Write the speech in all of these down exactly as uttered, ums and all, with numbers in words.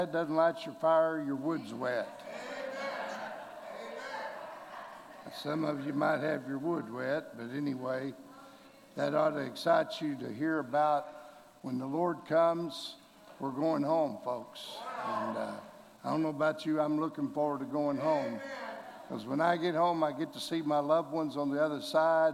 That doesn't light your fire, your wood's wet. Some of you might have your wood wet, but anyway, that ought to excite you to hear about when the Lord comes, we're going home, folks. And uh, I don't know about you, I'm looking forward to going home. Because when I get home, I get to see my loved ones on the other side.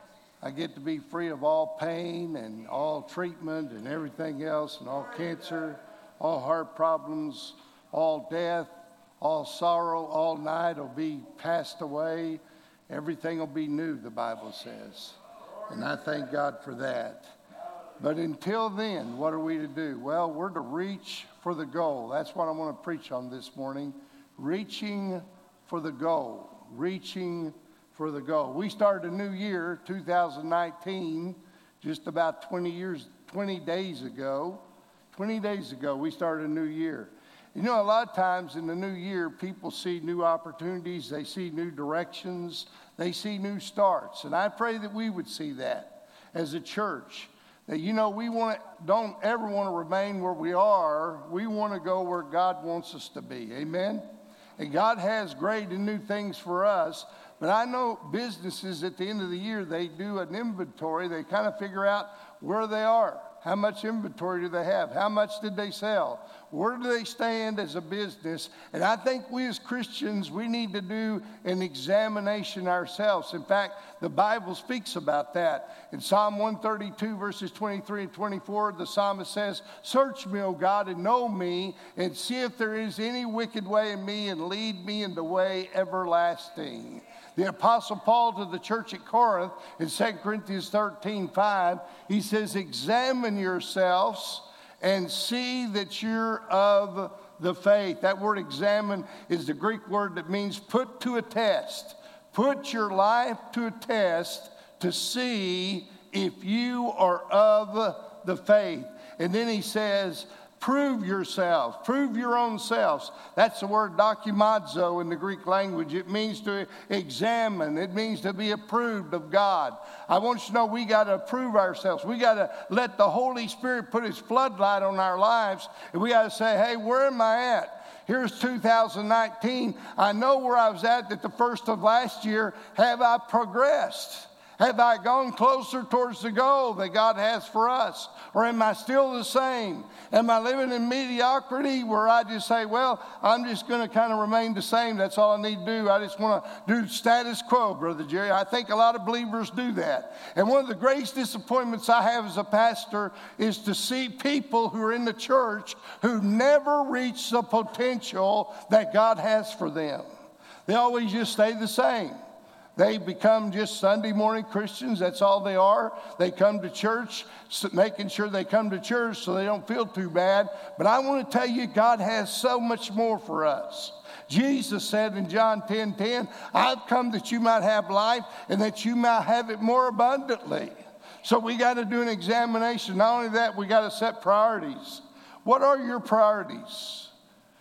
I get to be free of all pain and all treatment and everything else and all cancer, all heart problems, all death, all sorrow, all night will be passed away. Everything will be new, the Bible says. And I thank God for that. But until then, what are we to do? Well, we're to reach for the goal. That's what I want to preach on this morning. Reaching for the goal. Reaching for the goal. We started a new year, two thousand nineteen, just about twenty years, twenty days ago. twenty days ago, we started a new year. You know, a lot of times in the new year, people see new opportunities, they see new directions, they see new starts. And I pray that we would see that as a church. That, you know, we want don't ever want to remain where we are. We want to go where God wants us to be. Amen? And God has great and new things for us. But I know businesses at the end of the year, they do an inventory. They kind of figure out where they are. How much inventory do they have? How much did they sell? Where do they stand as a business? And I think we as Christians, we need to do an examination ourselves. In fact, the Bible speaks about that. In Psalm one thirty-two, verses twenty-three and twenty-four, the psalmist says, "Search me, O God, and know me, and see if there is any wicked way in me, and lead me in the way everlasting." The Apostle Paul to the church at Corinth in Second Corinthians thirteen five, he says, "Examine yourselves and see that you're of the faith." That word examine is the Greek word that means put to a test. Put your life to a test to see if you are of the faith. And then he says, prove yourself, prove your own selves. That's the word dokimazo in the Greek language. It means to examine. It means to be approved of God. I want you to know we got to approve ourselves. We got to let the Holy Spirit put his floodlight on our lives. And we got to say, hey, where am I at? Here's two thousand nineteen. I know where I was at at the first of last year. Have I progressed? Have I gone closer towards the goal that God has for us? Or am I still the same? Am I living in mediocrity where I just say, well, I'm just going to kind of remain the same. That's all I need to do. I just want to do status quo, Brother Jerry. I think a lot of believers do that. And one of the greatest disappointments I have as a pastor is to see people who are in the church who never reach the potential that God has for them. They always just stay the same. They become just Sunday morning Christians. That's all they are. They come to church, making sure they come to church so they don't feel too bad. But I want to tell you, God has so much more for us. Jesus said in John ten ten, "I've come that you might have life and that you might have it more abundantly." So we got to do an examination. Not only that, we got to set priorities. What are your priorities?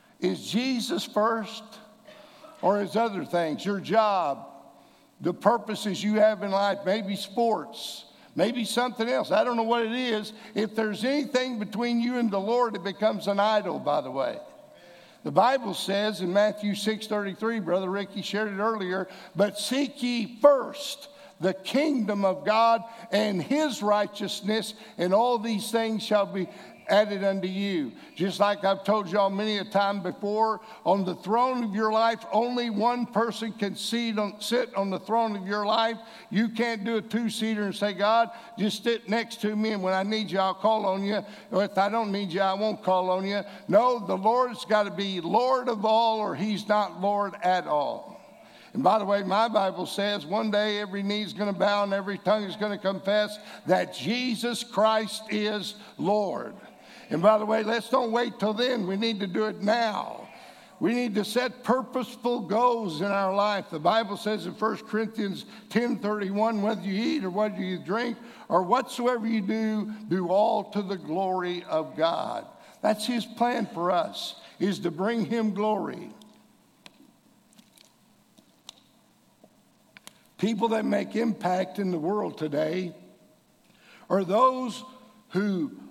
Is Jesus first, or is other things? Your job, the purposes you have in life, maybe sports, maybe something else. I don't know what it is. If there's anything between you and the Lord, it becomes an idol, by the way. The Bible says in Matthew six thirty-three, Brother Ricky shared it earlier, "But seek ye first the kingdom of God and his righteousness, and all these things shall be added unto you." Just like I've told y'all many a time before, on the throne of your life, only one person can sit on, sit on the throne of your life. You can't do a two-seater and say, "God, just sit next to me, and when I need you, I'll call on you. Or if I don't need you, I won't call on you." No, the Lord's got to be Lord of all, or he's not Lord at all. And by the way, my Bible says one day every knee is going to bow and every tongue is going to confess that Jesus Christ is Lord. And by the way, let's don't wait till then. We need to do it now. We need to set purposeful goals in our life. The Bible says in First Corinthians ten thirty-one, "Whether you eat or whether you drink or whatsoever you do, do all to the glory of God." That's his plan for us, is to bring him glory. People that make impact in the world today are those who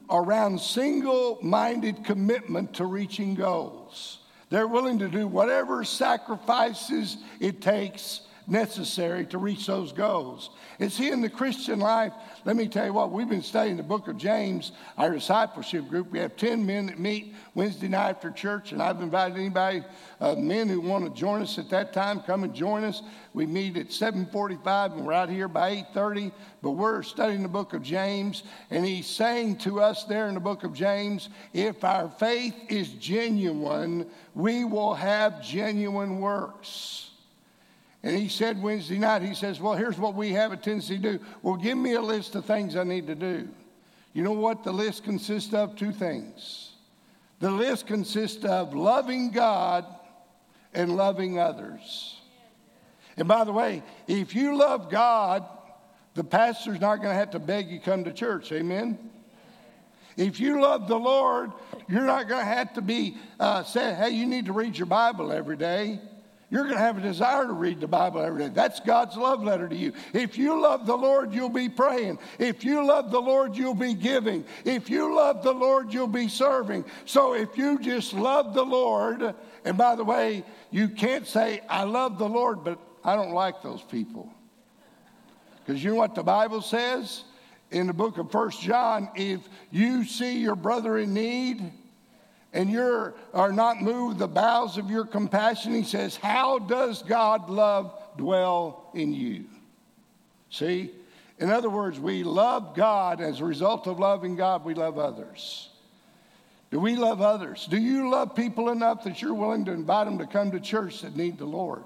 around single-minded commitment to reaching goals. They're willing to do whatever sacrifices it takes necessary to reach those goals. And see, in the Christian life, let me tell you what, we've been studying the book of James, our discipleship group. We have ten men that meet Wednesday night after church, and I've invited anybody, uh, men who want to join us at that time, come and join us. We meet at seven forty-five, and we're out here by eight thirty, but we're studying the book of James, and he's saying to us there in the book of James, if our faith is genuine, we will have genuine works. And he said Wednesday night, he says, well, here's what we have a tendency to do. Well, give me a list of things I need to do. You know what the list consists of? Two things. The list consists of loving God and loving others. And by the way, if you love God, the pastor's not going to have to beg you to come to church. Amen? If you love the Lord, you're not going to have to be uh, saying, hey, you need to read your Bible every day. You're going to have a desire to read the Bible every day. That's God's love letter to you. If you love the Lord, you'll be praying. If you love the Lord, you'll be giving. If you love the Lord, you'll be serving. So if you just love the Lord, and by the way, you can't say, I love the Lord, but I don't like those people. Because you know what the Bible says in the book of First John? If you see your brother in need, and you are not moved the bowels of your compassion, he says, how does God love dwell in you? See? In other words, we love God. As a result of loving God, we love others. Do we love others? Do you love people enough that you're willing to invite them to come to church that need the Lord?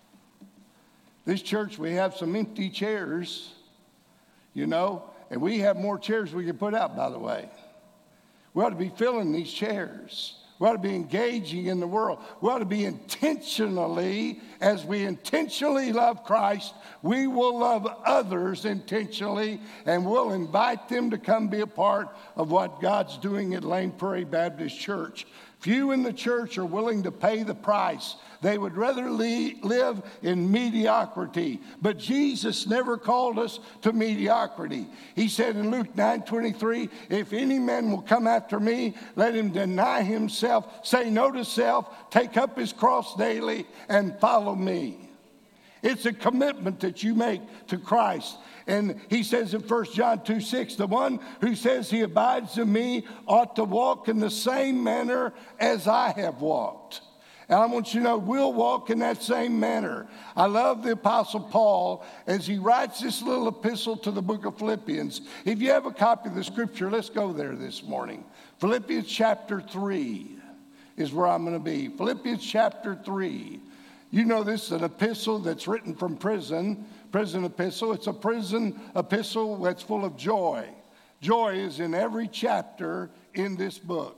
This church, we have some empty chairs, you know, and we have more chairs we can put out, by the way. We ought to be filling these chairs. We ought to be engaging in the world. We ought to be intentionally, as we intentionally love Christ, we will love others intentionally, and we'll invite them to come be a part of what God's doing at Lane Prairie Baptist Church. Few in the church are willing to pay the price. They would rather live in mediocrity. But Jesus never called us to mediocrity. He said in Luke nine twenty-three, if any man will come after me, let him deny himself, say no to self, take up his cross daily, and follow me. It's a commitment that you make to Christ. And he says in First John two six, the one who says he abides in me ought to walk in the same manner as I have walked. And I want you to know, we'll walk in that same manner. I love the Apostle Paul as he writes this little epistle to the book of Philippians. If you have a copy of the scripture, let's go there this morning. Philippians chapter three is where I'm going to be. Philippians chapter three. You know this is an epistle that's written from prison, prison epistle. It's a prison epistle that's full of joy. Joy is in every chapter in this book.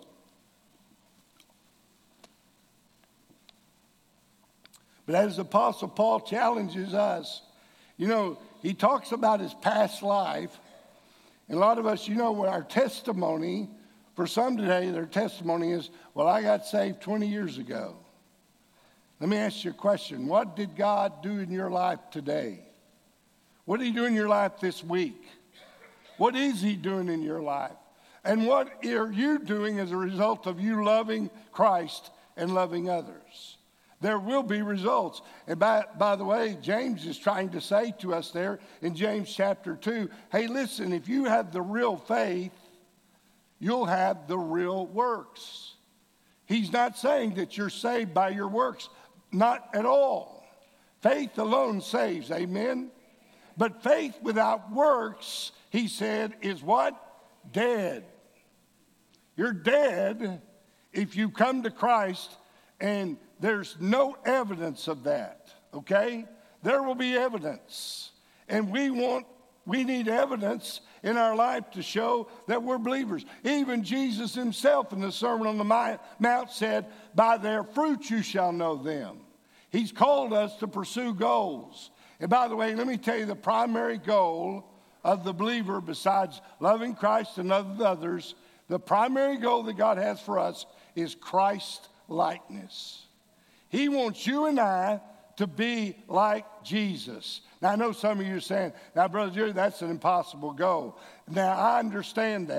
But as the Apostle Paul challenges us, you know, he talks about his past life. And a lot of us, you know, what our testimony, for some today, their testimony is, well, I got saved twenty years ago. Let me ask you a question. What did God do in your life today? What did he do in your life this week? What is he doing in your life? And what are you doing as a result of you loving Christ and loving others? There will be results. And by, by the way, James is trying to say to us there in James chapter two, hey, listen, if you have the real faith, you'll have the real works. He's not saying that you're saved by your works. Not at all. Faith alone saves, amen? But faith without works, he said, is what? Dead. You're dead if you come to Christ and there's no evidence of that, okay? There will be evidence. And we want, we need evidence in our life to show that we're believers. Even Jesus himself in the Sermon on the Mount said, by their fruits you shall know them. He's called us to pursue goals. And by the way, let me tell you the primary goal of the believer, besides loving Christ and loving others, the primary goal that God has for us is Christ likeness. He wants you and I to be like Jesus. Now, I know some of you are saying, now, Brother Jerry, that's an impossible goal. Now, I understand that.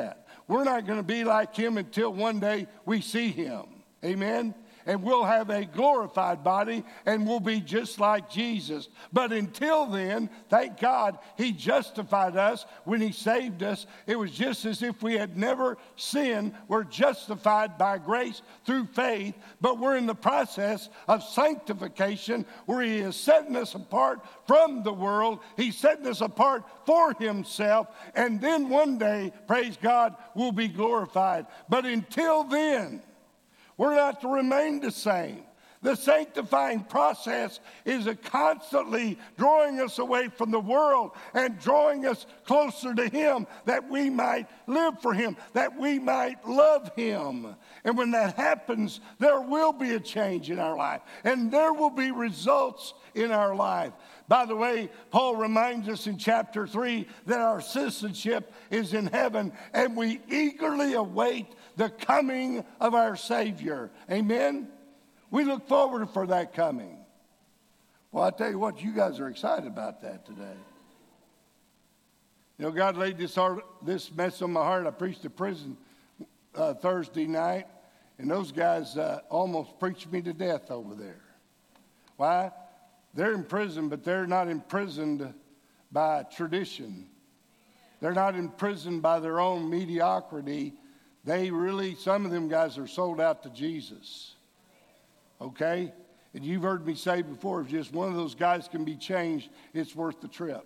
We're not going to be like him until one day we see him. Amen? And we'll have a glorified body, and we'll be just like Jesus. But until then, thank God, he justified us when he saved us. It was just as if we had never sinned. We're justified by grace through faith, but we're in the process of sanctification where he is setting us apart from the world. He's setting us apart for himself, and then one day, praise God, we'll be glorified. But until then, we're not to remain the same. The sanctifying process is a constantly drawing us away from the world and drawing us closer to him, that we might live for him, that we might love him. And when that happens, there will be a change in our life, and there will be results in our life. By the way, Paul reminds us in chapter three that our citizenship is in heaven, and we eagerly await the coming of our Savior. Amen? We look forward for that coming. Well, I tell you what, you guys are excited about that today. You know, God laid this, heart, this mess on my heart. I preached at prison uh, Thursday night, and those guys uh, almost preached me to death over there. Why? They're in prison, but they're not imprisoned by tradition. They're not imprisoned by their own mediocrity. They really, some of them guys are sold out to Jesus. Okay? And you've heard me say before, if just one of those guys can be changed, it's worth the trip.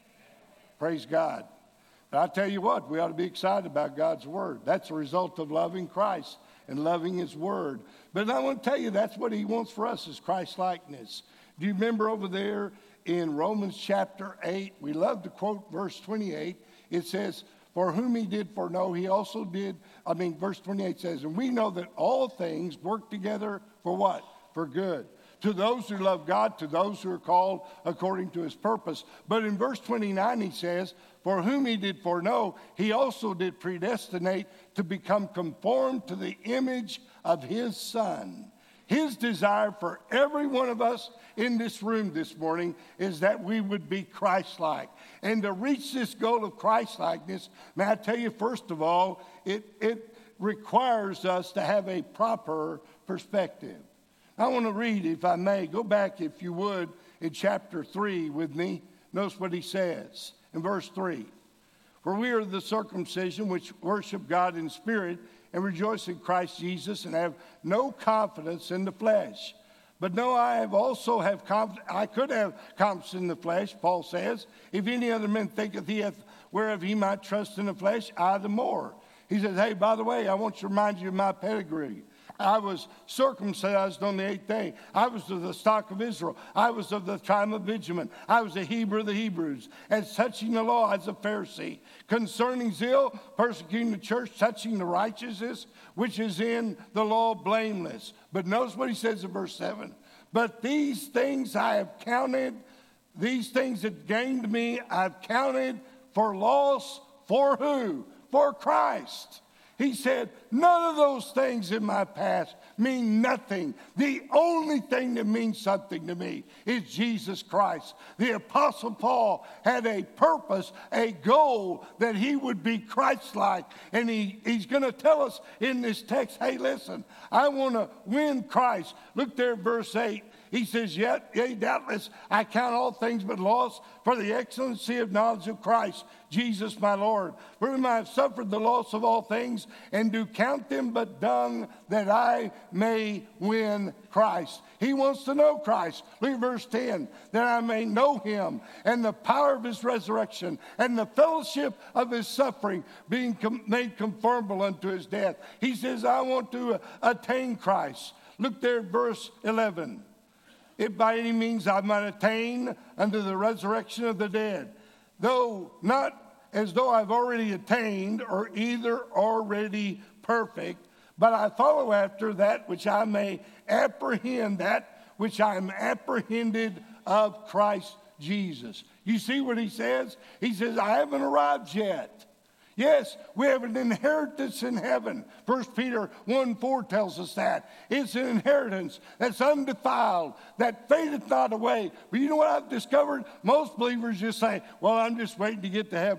Praise God. But I tell you what, we ought to be excited about God's word. That's a result of loving Christ and loving his word. But I want to tell you, that's what he wants for us, is Christ-likeness. Do you remember over there in Romans chapter eight, we love to quote verse twenty-eight. It says, for whom he did foreknow, he also did, I mean, verse twenty-eight says, and we know that all things work together for what? For good. To those who love God, to those who are called according to his purpose. But in verse twenty-nine he says, for whom he did foreknow, he also did predestinate to become conformed to the image of his Son. His desire for every one of us in this room this morning is that we would be Christ-like. And to reach this goal of Christ-likeness, may I tell you, first of all, it, it requires us to have a proper perspective. I want to read, if I may, go back, if you would, in chapter three with me. Notice what he says in verse three. For we are the circumcision which worship God in spirit and rejoice in Christ Jesus, and have no confidence in the flesh. But no, I have also have confidence. I could have confidence in the flesh, Paul says. If any other man thinketh he hath whereof he might trust in the flesh, I the more. He says, hey, by the way, I want to remind you of my pedigree. I was circumcised on the eighth day. I was of the stock of Israel. I was of the tribe of Benjamin. I was a Hebrew of the Hebrews. As touching the law, as a Pharisee. Concerning zeal, persecuting the church, touching the righteousness, which is in the law, blameless. But notice what he says in verse seven. But these things I have counted, these things that gained me, I've counted for loss. For who? For Christ. He said, none of those things in my past mean nothing. The only thing that means something to me is Jesus Christ. The Apostle Paul had a purpose, a goal that he would be Christ-like. And he, he's going to tell us in this text, hey, listen, I want to win Christ. Look there at verse eight. He says, yet, yea, doubtless, I count all things but loss for the excellency of knowledge of Christ, Jesus my Lord. For whom I have suffered the loss of all things, and do count them but dung, that I may win Christ. He wants to know Christ. Look at verse ten. That I may know him, and the power of his resurrection, and the fellowship of his suffering, being com- made conformable unto his death. He says, I want to uh, attain Christ. Look there at verse eleven. If by any means I might attain unto the resurrection of the dead, though not as though I've already attained or either already perfect, but I follow after that which I may apprehend, that which I am apprehended of Christ Jesus. You see what he says? He says, I haven't arrived yet. Yes, we have an inheritance in heaven. First Peter one four tells us that. It's an inheritance that's undefiled, that fadeth not away. But you know what I've discovered? Most believers just say, well, I'm just waiting to get to heaven.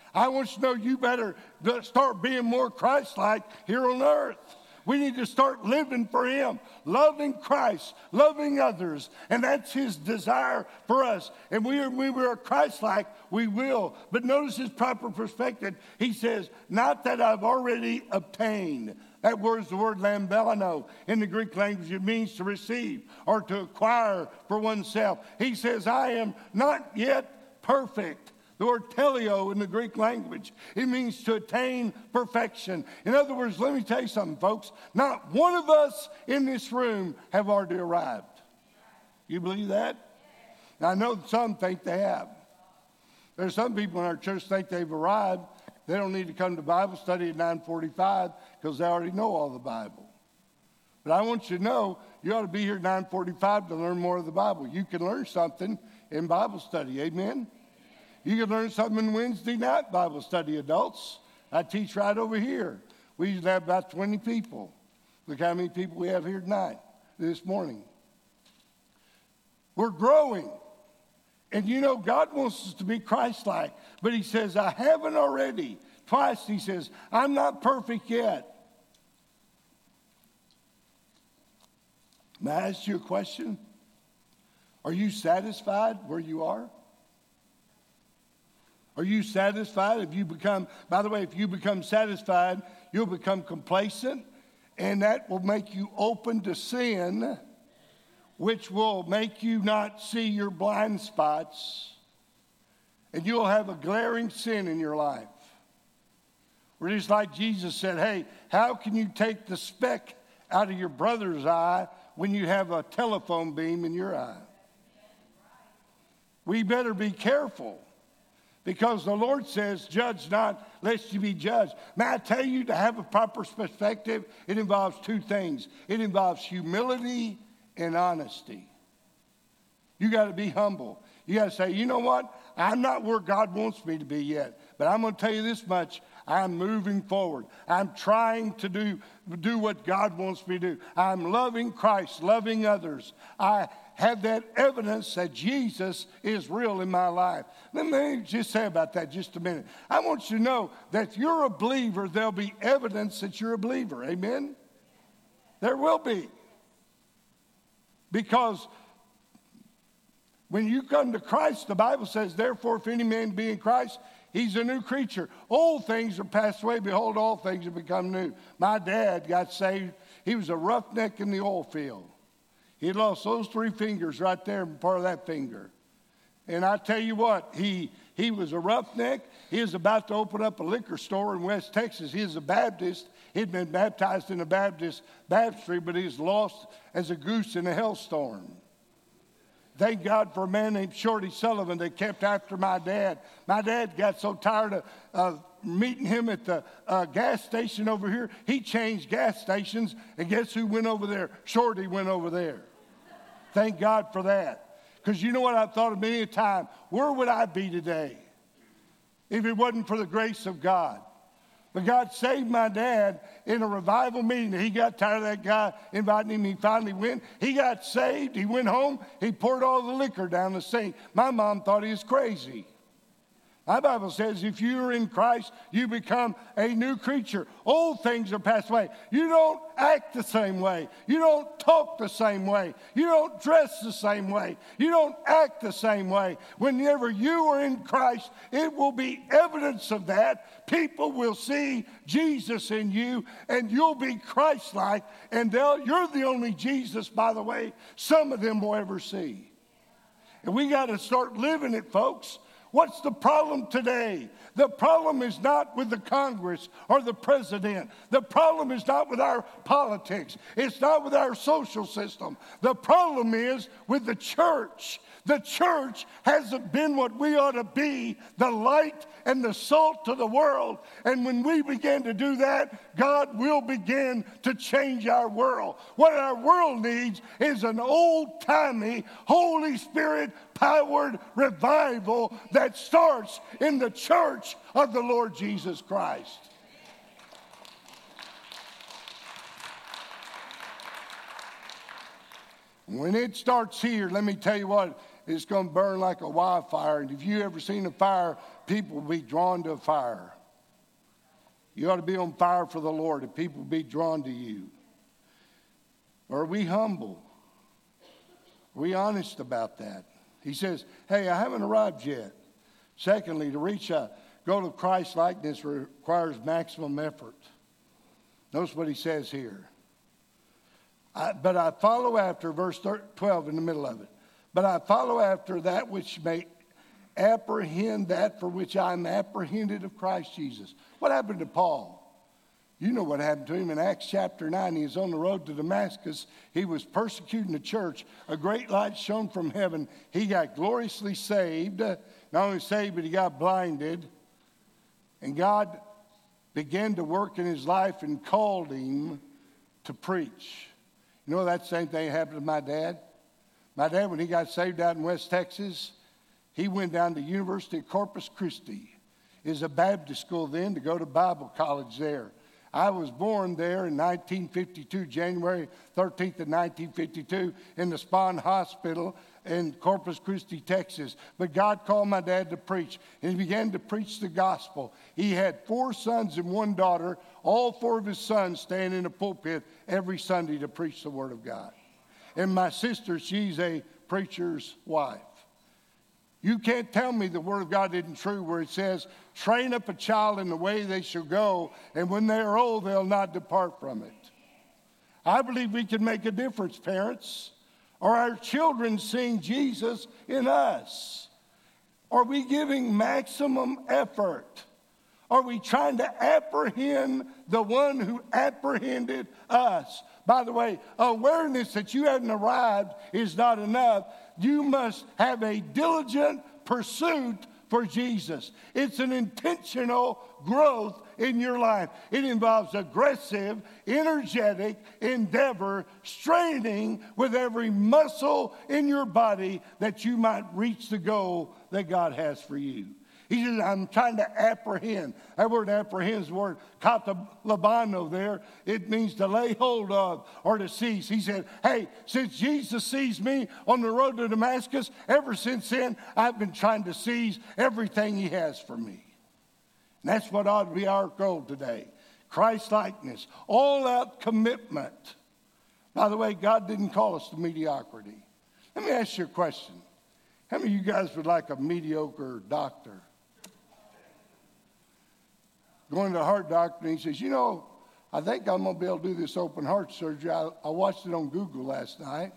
I want you to know you better start being more Christ-like here on earth. We need to start living for him, loving Christ, loving others. And that's his desire for us. And we are, we are Christ-like, we will. But notice his proper perspective. He says, not that I've already obtained. That word is the word lambelano. In the Greek language, it means to receive or to acquire for oneself. He says, I am not yet perfect. The word teleo in the Greek language, it means to attain perfection. In other words, let me tell you something, folks. Not one of us in this room have already arrived. You believe that? Now, I know some think they have. There's some people in our church think they've arrived. They don't need to come to Bible study at nine forty-five because they already know all the Bible. But I want you to know you ought to be here at nine forty-five to learn more of the Bible. You can learn something in Bible study. Amen? You can learn something in Wednesday night Bible study, adults. I teach right over here. We usually have about twenty people. Look how many people we have here tonight, this morning. We're growing. And you know, God wants us to be Christ-like. But he says, I haven't already. Twice he says, I'm not perfect yet. May I ask you a question? Are you satisfied where you are? Are you satisfied? If you become, by the way, if you become satisfied, you'll become complacent, and that will make you open to sin, which will make you not see your blind spots, and you'll have a glaring sin in your life. We're just like Jesus said, hey, how can you take the speck out of your brother's eye when you have a telephone beam in your eye? We better be careful. Because the Lord says, judge not, lest you be judged. May I tell you, to have a proper perspective, it involves two things. It involves humility and honesty. You got to be humble. You got to say, you know what? I'm not where God wants me to be yet. But I'm going to tell you this much. I'm moving forward. I'm trying to do, do what God wants me to do. I'm loving Christ, loving others. I have that evidence that Jesus is real in my life. Let me just say about that just a minute. I want you to know that if you're a believer, there'll be evidence that you're a believer. Amen? There will be. Because when you come to Christ, the Bible says, therefore, if any man be in Christ, he's a new creature. Old things are passed away. Behold, all things have become new. My dad got saved. He was a roughneck in the oil field. He lost those three fingers right there and part of that finger. And I tell you what, he, he was a roughneck. He was about to open up a liquor store in West Texas. He was a Baptist. He'd been baptized in a Baptist baptistry, but he was lost as a goose in a hailstorm. Thank God for a man named Shorty Sullivan that kept after my dad. My dad got so tired of, of meeting him at the uh, gas station over here, he changed gas stations, and guess who went over there? Shorty went over there. Thank God for that. Because you know what I've thought of many a time? Where would I be today if it wasn't for the grace of God? But God saved my dad in a revival meeting. He got tired of that guy inviting him. He finally went. He got saved. He went home. He poured all the liquor down the sink. My mom thought he was crazy. My Bible says if you are in Christ, you become a new creature. Old things are passed away. You don't act the same way. You don't talk the same way. You don't dress the same way. You don't act the same way. Whenever you are in Christ, it will be evidence of that. People will see Jesus in you, and you'll be Christ-like, and they'll, you're the only Jesus, by the way, some of them will ever see. And we got to start living it, folks. What's the problem today? The problem is not with the Congress or the president. The problem is not with our politics. It's not with our social system. The problem is with the church. The church hasn't been what we ought to be, the light and the salt to the world. And when we begin to do that, God will begin to change our world. What our world needs is an old-timey, Holy Spirit-powered revival that starts in the church of the Lord Jesus Christ. When it starts here, let me tell you what, it's going to burn like a wildfire. And if you ever seen a fire, people will be drawn to a fire. You ought to be on fire for the Lord, and people will be drawn to you. Are we humble? Are we honest about that? He says, hey, I haven't arrived yet. Secondly, to reach a goal of Christ likeness requires maximum effort. Notice what he says here. I, but I follow after, verse twelve in the middle of it. But I follow after that which may apprehend that for which I am apprehended of Christ Jesus. What happened to Paul? You know what happened to him in Acts chapter nine. He was on the road to Damascus. He was persecuting the church. A great light shone from heaven. He got gloriously saved. Not only saved, but he got blinded. And God began to work in his life and called him to preach. You know that same thing happened to my dad? My dad, when he got saved out in West Texas, he went down to the University of Corpus Christi. It was a Baptist school then, to go to Bible college there. I was born there in nineteen fifty-two, January thirteenth of nineteen fifty-two, in the Spahn Hospital in Corpus Christi, Texas. But God called my dad to preach, and he began to preach the gospel. He had four sons and one daughter. All four of his sons stand in the pulpit every Sunday to preach the word of God. And my sister, she's a preacher's wife. You can't tell me the word of God isn't true, where it says, train up a child in the way they shall go, and when they are old, they'll not depart from it. I believe we can make a difference, parents. Are our children seeing Jesus in us? Are we giving maximum effort? Are we trying to apprehend the one who apprehended us? By the way, awareness that you haven't arrived is not enough. You must have a diligent pursuit for Jesus. It's an intentional growth in your life. It involves aggressive, energetic endeavor, straining with every muscle in your body that you might reach the goal that God has for you. He says, I'm trying to apprehend. That word apprehend is the word katalabano there. It means to lay hold of or to seize. He said, hey, since Jesus seized me on the road to Damascus, ever since then, I've been trying to seize everything he has for me. And that's what ought to be our goal today. Christ-likeness, all-out commitment. By the way, God didn't call us to mediocrity. Let me ask you a question. How many of you guys would like a mediocre doctor? Going to a heart doctor, and he says, you know, I think I'm going to be able to do this open heart surgery. I, I watched it on Google last night.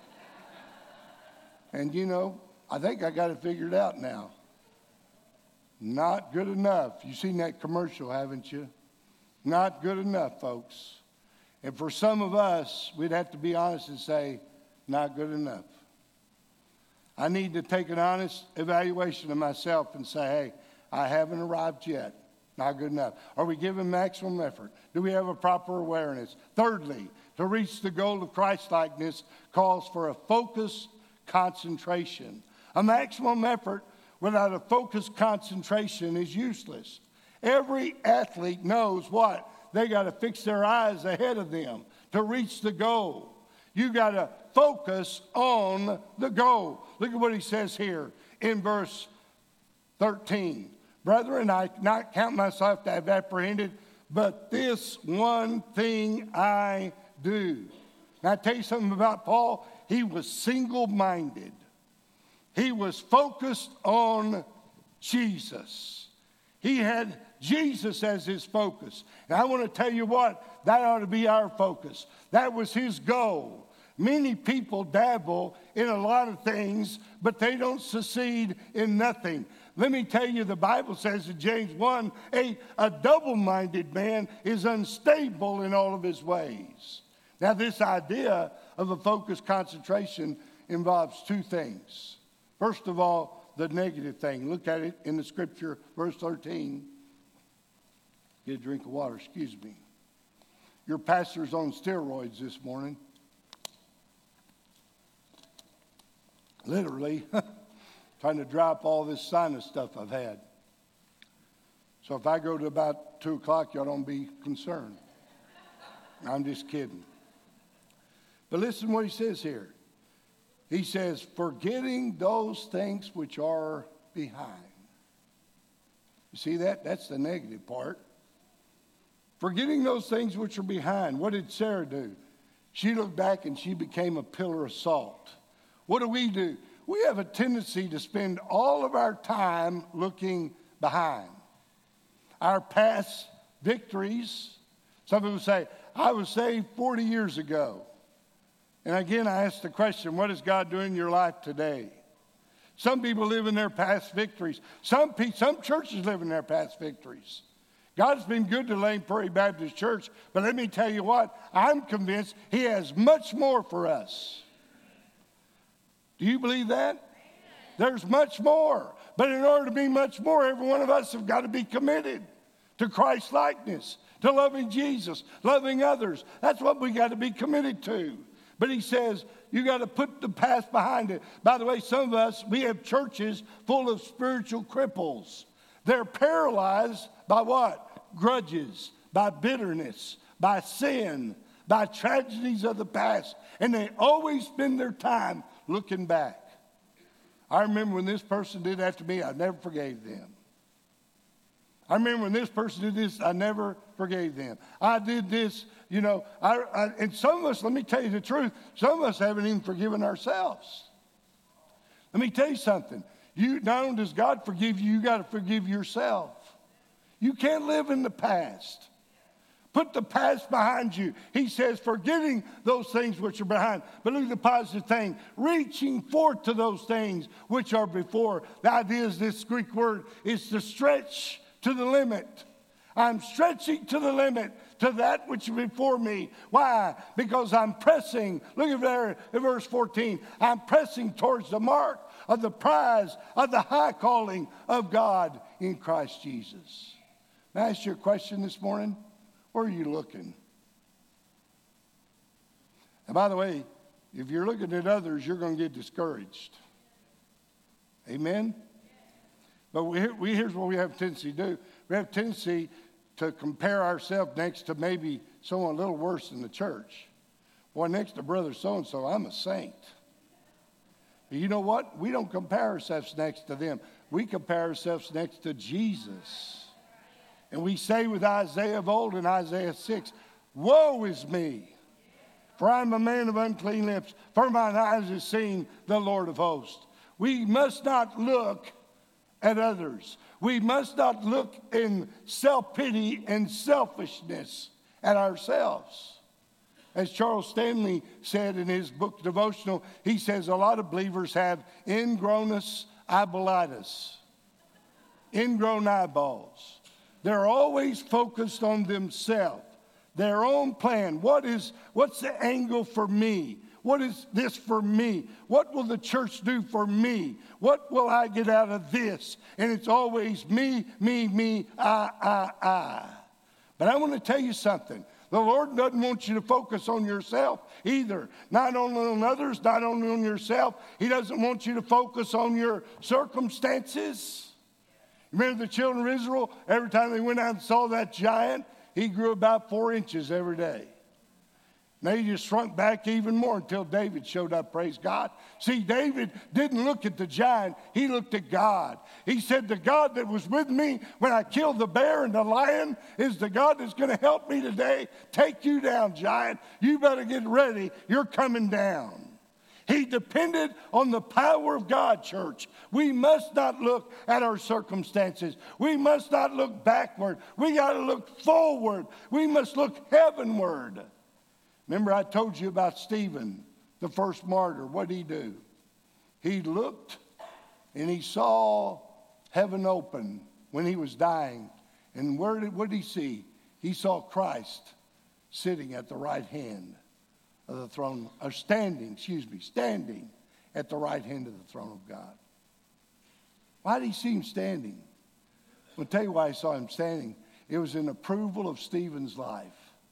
And, you know, I think I got it figured out now. Not good enough. You've seen that commercial, haven't you? Not good enough, folks. And for some of us, we'd have to be honest and say, not good enough. I need to take an honest evaluation of myself and say, hey, I haven't arrived yet. Not good enough. Are we giving maximum effort? Do we have a proper awareness? Thirdly, to reach the goal of Christ-likeness calls for a focused concentration. A maximum effort without a focused concentration is useless. Every athlete knows what? They got to fix their eyes ahead of them to reach the goal. You got to focus on the goal. Look at what he says here in verse thirteen. Brethren, I not count myself to have apprehended, but this one thing I do. Now, I tell you something about Paul. He was single-minded. He was focused on Jesus. He had Jesus as his focus. And I want to tell you what, that ought to be our focus. That was his goal. Many people dabble in a lot of things, but they don't succeed in nothing. Let me tell you, the Bible says in James one eight, a double-minded man is unstable in all of his ways. Now, this idea of a focused concentration involves two things. First of all, the negative thing. Look at it in the scripture, verse thirteen. Get a drink of water, excuse me. Your pastor's on steroids this morning. Literally, trying to dry up all this sinus stuff I've had. So if I go to about two o'clock, y'all don't be concerned. I'm just kidding. But listen to what he says here. He says, forgetting those things which are behind. You see that? That's the negative part. Forgetting those things which are behind. What did Sarah do? She looked back and she became a pillar of salt. What do we do? We have a tendency to spend all of our time looking behind. Our past victories. Some people say, I was saved forty years ago. And again, I ask the question, what is God doing in your life today? Some people live in their past victories. Some pe- some churches live in their past victories. God's been good to Lane Prairie Baptist Church, but let me tell you what, I'm convinced He has much more for us. Do you believe that? There's much more. But in order to be much more, every one of us have got to be committed to Christ's likeness, to loving Jesus, loving others. That's what we got to be committed to. But He says, you got to put the past behind it. By the way, some of us, we have churches full of spiritual cripples. They're paralyzed by what? Grudges, by bitterness, by sin, by tragedies of the past. And they always spend their time looking back. I remember when this person did that to me, I never forgave them. I remember when this person did this, I never forgave them. I did this, you know, I, I, and some of us, let me tell you the truth, some of us haven't even forgiven ourselves. Let me tell you something. You, not only does God forgive you, you got to forgive yourself. You can't live in the past. Put the past behind you. He says, forgetting those things which are behind. But look at the positive thing. Reaching forth to those things which are before. The idea is this Greek word is to stretch to the limit. I'm stretching to the limit to that which is before me. Why? Because I'm pressing. Look at there in verse fourteen. I'm pressing towards the mark of the prize of the high calling of God in Christ Jesus. May I ask you a question this morning? Where are you looking? And by the way, if you're looking at others, you're going to get discouraged. Amen? But we, we, here's what we have a tendency to do. We have a tendency to compare ourselves next to maybe someone a little worse in the church. Boy, next to brother so-and-so, I'm a saint. But you know what? We don't compare ourselves next to them. We compare ourselves next to Jesus. And we say with Isaiah of old in Isaiah six, woe is me, for I am a man of unclean lips, for mine eyes have seen the Lord of hosts. We must not look at others. We must not look in self-pity and selfishness at ourselves. As Charles Stanley said in his book Devotional, he says a lot of believers have ingrownness eyeballitis, ingrown eyeballs. They're always focused on themselves, their own plan. What is, what's the angle for me? What is this for me? What will the church do for me? What will I get out of this? And it's always me, me, me, I, I, I. But I want to tell you something. The Lord doesn't want you to focus on yourself either. Not only on others, not only on yourself. He doesn't want you to focus on your circumstances. Remember the children of Israel? Every time they went out and saw that giant, he grew about four inches every day. And they just shrunk back even more until David showed up, praise God. See, David didn't look at the giant. He looked at God. He said, the God that was with me when I killed the bear and the lion is the God that's going to help me today. Take you down, giant. You better get ready. You're coming down. He depended on the power of God, church. We must not look at our circumstances. We must not look backward. We got to look forward. We must look heavenward. Remember I told you about Stephen, the first martyr. What did he do? He looked and he saw heaven open when he was dying. And where did, what did he see? He saw Christ sitting at the right hand of the throne, or standing, excuse me, standing at the right hand of the throne of God. Why did he see him standing? I'll tell you why I saw him standing. It was in approval of Stephen's life.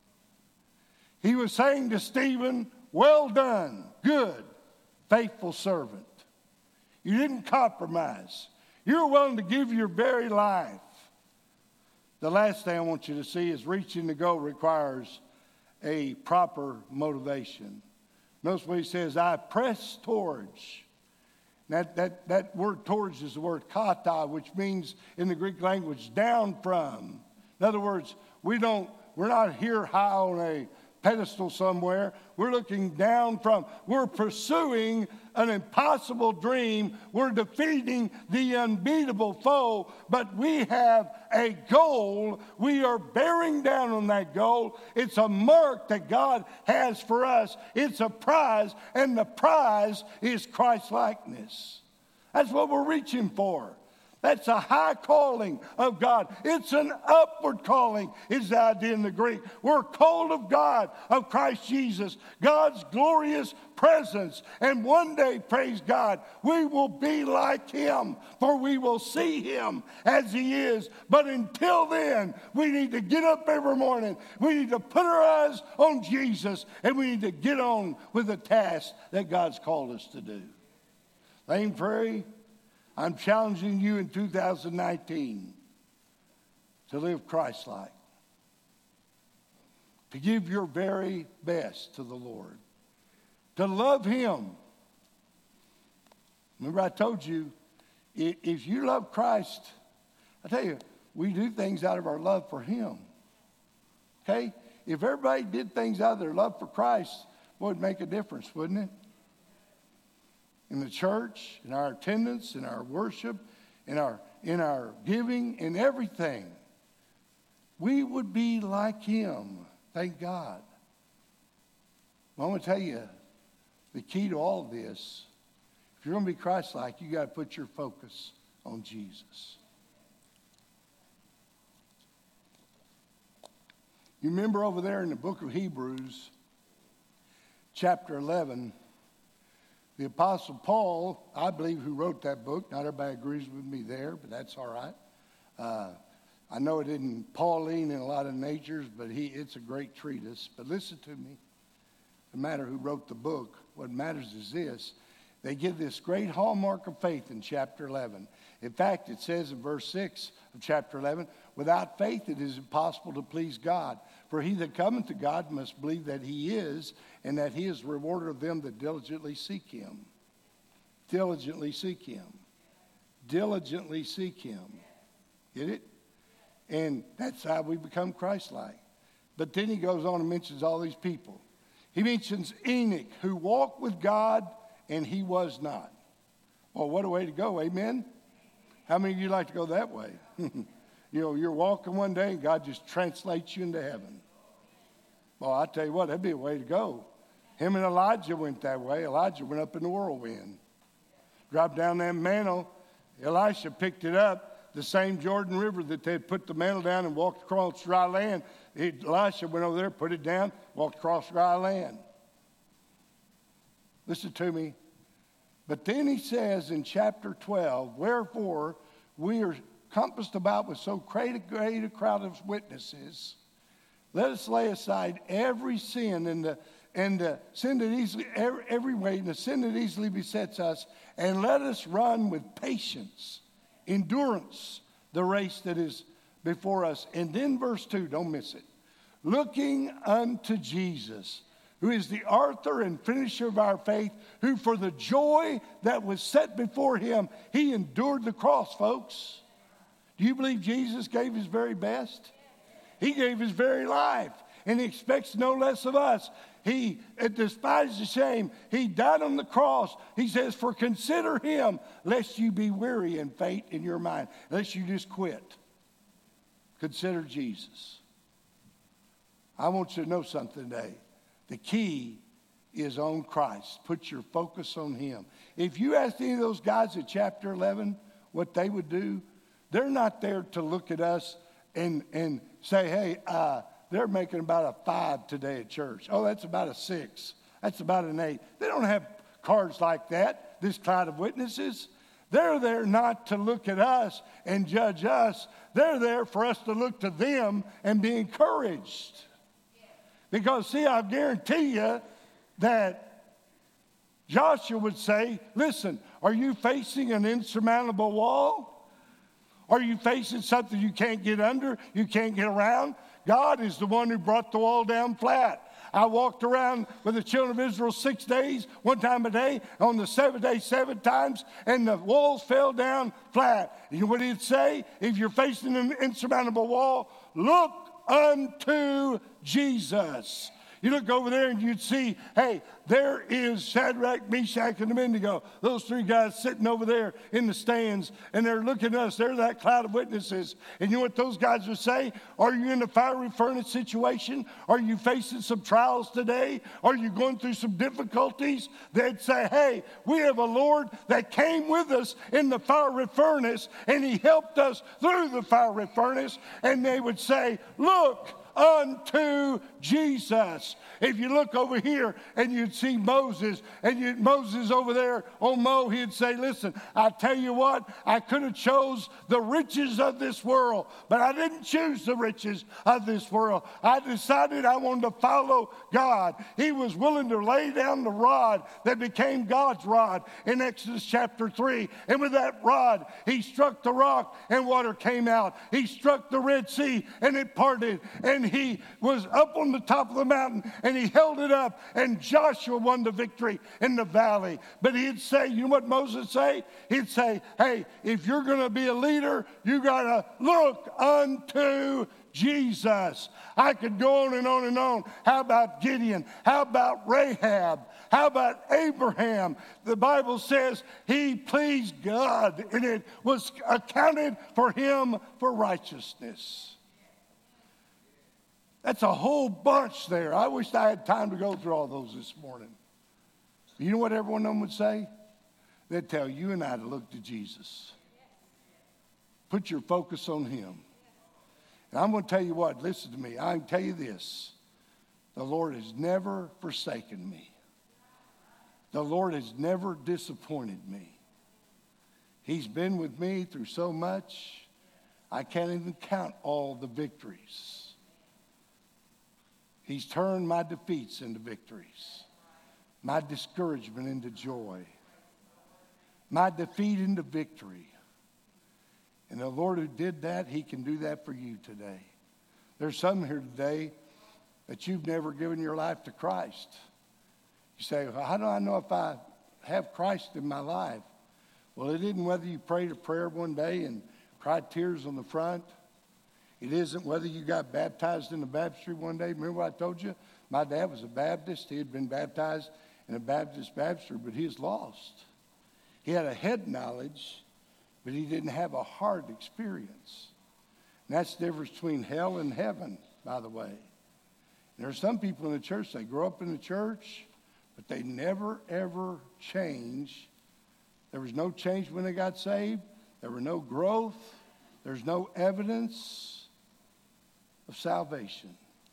He was saying to Stephen, well done, good, faithful servant. You didn't compromise. You're willing to give your very life. The last thing I want you to see is reaching the goal requires a proper motivation. Notice what he says, I press towards. That, that, that word towards is the word kata, which means in the Greek language, down from. In other words, we don't, we're not here high on a pedestal somewhere. We're looking down from. We're pursuing an impossible dream. We're defeating the unbeatable foe, but we have a goal. We are bearing down on that goal. It's a mark that God has for us. It's a prize, and the prize is Christ-likeness. That's what we're reaching for. That's a high calling of God. It's an upward calling, is the idea in the Greek. We're called of God, of Christ Jesus, God's glorious presence. And one day, praise God, we will be like him, for we will see him as he is. But until then, we need to get up every morning. We need to put our eyes on Jesus, and we need to get on with the task that God's called us to do. Lane Prairie, I'm challenging you in two thousand nineteen to live Christ-like, to give your very best to the Lord, to love him. Remember I told you, if you love Christ, I tell you, we do things out of our love for him. Okay? If everybody did things out of their love for Christ, boy, it'd make a difference, wouldn't it? In the church, in our attendance, in our worship, in our, in our giving, in everything. We would be like him. Thank God. Well, I'm going to tell you, the key to all of this, if you're going to be Christ-like, you got to put your focus on Jesus. You remember over there in the book of Hebrews, chapter eleven, the Apostle Paul, I believe, who wrote that book. Not everybody agrees with me there, but that's all right. Uh, I know it isn't Pauline in a lot of natures, but he, it's a great treatise. But listen to me. No matter who wrote the book, what matters is this. They give this great hallmark of faith in chapter eleven. In fact, it says in verse six of chapter eleven, without faith it is impossible to please God. For he that cometh to God must believe that he is, and that he is the rewarder of them that diligently seek him. Diligently seek him. Diligently seek him. Get it? And that's how we become Christ-like. But then he goes on and mentions all these people. He mentions Enoch, who walked with God, and he was not. Well, what a way to go, amen? How many of you like to go that way? You know, you're walking one day, and God just translates you into heaven. Well, I tell you what, that'd be a way to go. Him and Elijah went that way. Elijah went up in the whirlwind. Dropped down that mantle. Elisha picked it up. The same Jordan River that they had put the mantle down and walked across dry land. Elisha went over there, put it down, walked across dry land. Listen to me. But then he says in chapter twelve, wherefore we are compassed about with so great a, great a crowd of witnesses, let us lay aside every sin and the and the sin that easily every, every way and the sin that easily besets us, and let us run with patience, endurance, the race that is before us. And then verse two, don't miss it. Looking unto Jesus, who is the author and finisher of our faith, who for the joy that was set before him, he endured the cross, folks. Do you believe Jesus gave his very best? He gave his very life, and he expects no less of us. He despised the shame. He died on the cross. He says, for consider him, lest you be weary and faint in your mind, lest you just quit. Consider Jesus. I want you to know something today. The key is on Christ. Put your focus on him. If you asked any of those guys at chapter eleven what they would do, they're not there to look at us and, and say, hey, uh, they're making about a five today at church. Oh, that's about a six. That's about an eight. They don't have cards like that, this cloud of witnesses. They're there not to look at us and judge us. They're there for us to look to them and be encouraged. Because, see, I guarantee you that Joshua would say, listen, are you facing an insurmountable wall? Are you facing something you can't get under, you can't get around? God is the one who brought the wall down flat. I walked around with the children of Israel six days, one time a day, on the seventh day, seven times, and the walls fell down flat. You know what he'd say? If you're facing an insurmountable wall, look unto Jesus. You look over there and you'd see, hey, there is Shadrach, Meshach, and Abednego. Those three guys sitting over there in the stands, and they're looking at us. They're that cloud of witnesses. And you know what those guys would say? Are you in a fiery furnace situation? Are you facing some trials today? Are you going through some difficulties? They'd say, hey, we have a Lord that came with us in the fiery furnace, and he helped us through the fiery furnace. And they would say, look unto Jesus. If you look over here and you'd see Moses, and you, Moses over there on Mo, he'd say, listen, I tell you what, I could have chose the riches of this world, but I didn't choose the riches of this world. I decided I wanted to follow God. He was willing to lay down the rod that became God's rod in Exodus chapter three. And with that rod, he struck the rock and water came out. He struck the Red Sea and it parted. And he was up on the top of the mountain and he held it up, and Joshua won the victory in the valley. But he'd say, you know what Moses say? He'd say, hey, if you're going to be a leader, you got to look unto Jesus. I could go on and on and on. How about Gideon? How about Rahab? How about Abraham? The Bible says he pleased God, and it was accounted for him for righteousness. That's a whole bunch there. I wish I had time to go through all those this morning. You know what every one of them would say? They'd tell you and I to look to Jesus. Put your focus on him. And I'm going to tell you what, listen to me. I can tell you this. The Lord has never forsaken me. The Lord has never disappointed me. He's been with me through so much, I can't even count all the victories. He's turned my defeats into victories, my discouragement into joy, my defeat into victory. And the Lord who did that, he can do that for you today. There's some here today that you've never given your life to Christ. You say, well, how do I know if I have Christ in my life? Well, it isn't whether you prayed a prayer one day and cried tears on the front. It isn't whether you got baptized in the baptistry one day. Remember what I told you? My dad was a Baptist. He had been baptized in a Baptist baptistry, but he was lost. He had a head knowledge, but he didn't have a heart experience. And that's the difference between hell and heaven, by the way. There are some people in the church, they grow up in the church, but they never, ever change. There was no change when they got saved. There was no growth. There's no evidence of salvation.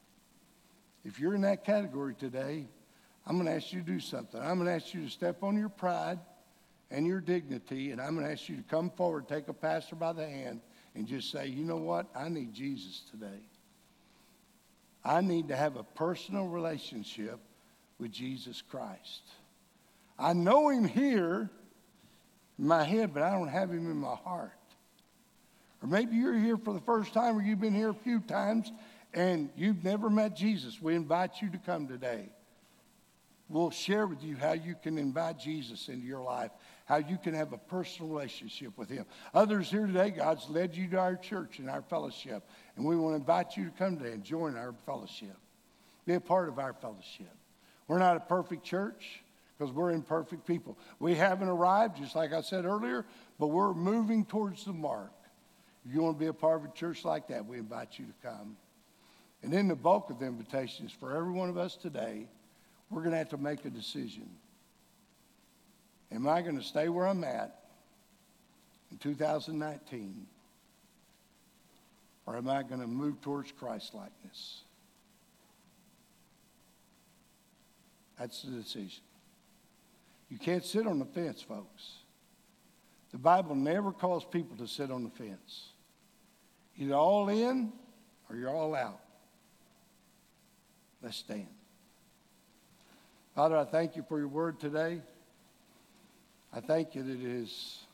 If you're in that category today, I'm going to ask you to do something. I'm going to ask you to step on your pride and your dignity, and I'm going to ask you to come forward, take a pastor by the hand, and just say, you know what? I need Jesus today. I need to have a personal relationship with Jesus Christ. I know him here in my head, but I don't have him in my heart. Or maybe you're here for the first time, or you've been here a few times and you've never met Jesus. We invite you to come today. We'll share with you how you can invite Jesus into your life, how you can have a personal relationship with him. Others here today, God's led you to our church and our fellowship, and we want to invite you to come today and join our fellowship. Be a part of our fellowship. We're not a perfect church because we're imperfect people. We haven't arrived, just like I said earlier, but we're moving towards the mark. If you want to be a part of a church like that, we invite you to come. And then the bulk of the invitations for every one of us today, we're going to have to make a decision. Am I going to stay where I'm at in two thousand nineteen? Or am I going to move towards Christ-likeness? That's the decision. You can't sit on the fence, folks. The Bible never calls people to sit on the fence. Either all in or you're all out. Let's stand. Father, I thank you for your word today. I thank you that it is